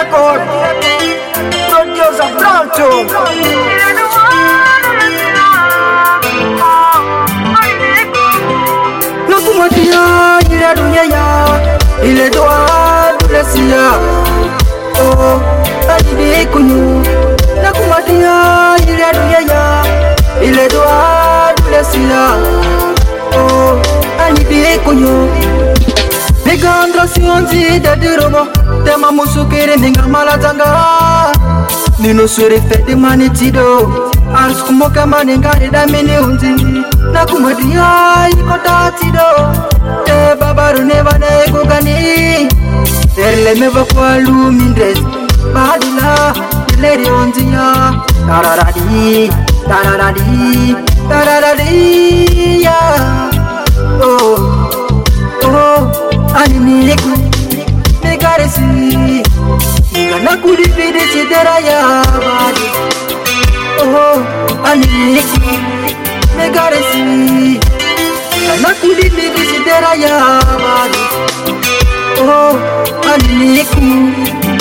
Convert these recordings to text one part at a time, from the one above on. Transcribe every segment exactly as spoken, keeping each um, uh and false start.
record. Producer Pronto. Nakumatia ila dunia ya ile doa dulesia. Oh, adidi kunyu. Nakumatia ila dunia ya ile doa dulesia. Oh, adidi kunyu. Negandra sionzi dadirobo tema musukere ninga malatanga. Nino sure fete manitido Ars kumoka manenga reda mini unzi Nakumadia ikota tido Te babaru neva ne gugani Terle meva kwa lumindres Badila ileri unzi ya Tararadi, tararadi, tararadi ya Oh, oh, aniniku Negaresi Ngana kudipidi sidera ya badi Oh, aniki Negaresi Ngana kudipidi sidera ya badi Oh, aniki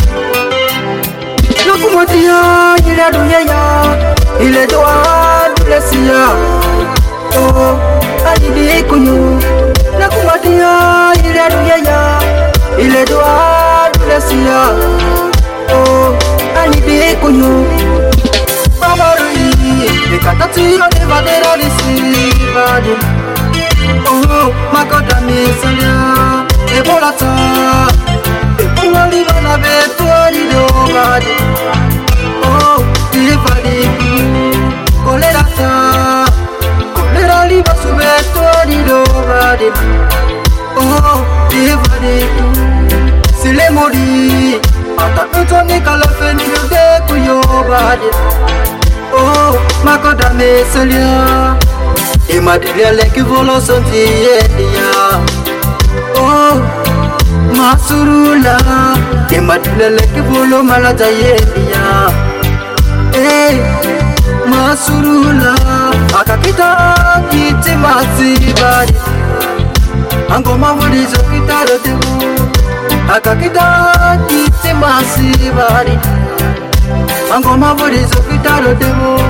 Nakumatia ila dunia ya ile doa dulesia Oh, aniki kunyu Nakumatia ila dunia ya ile doa dulesia Oh, aniki kunyu Babarui Ekatatiro de vadera lisi Vadi Oh, makota misalia Ebolata Epungali wana betuari do vadi Oh, tifadi Kolerata Kolera liba subetuari do vadi Oh, tifadi Sile mori Ata utoni kalafeni yude kuyo badi Oh, makoda meselia Imadilia leki volo sonti yedia Oh, masurula Imadilia leki volo malata yedia Eh, masurula Akakita kiti masibadi Angoma vulizo kitaro tebu Akakita kiti masibari Angoma vulizo kitaro demo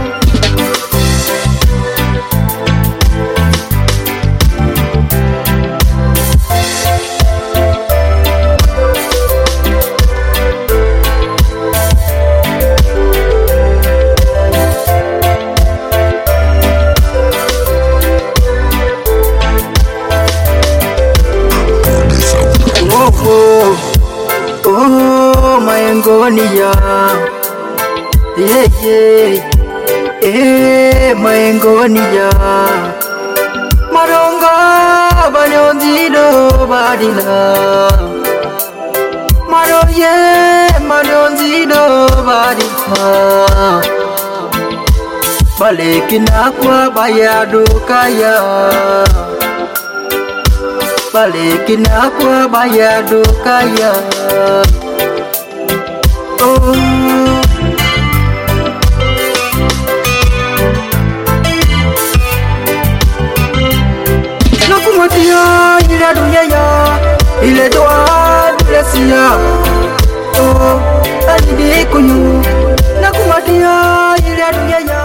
Oh, maengonia Yeah, yeah Eh, maengonia Maronga Banyonzido badila Maroye Banyonzido badila Balekina kwa bayadu kaya Balekina kwa bayadu kaya Oh Nakumatia ila dunia ya ile doa dulesia Oh, anidi kunyu Nakumatia ila dunia ya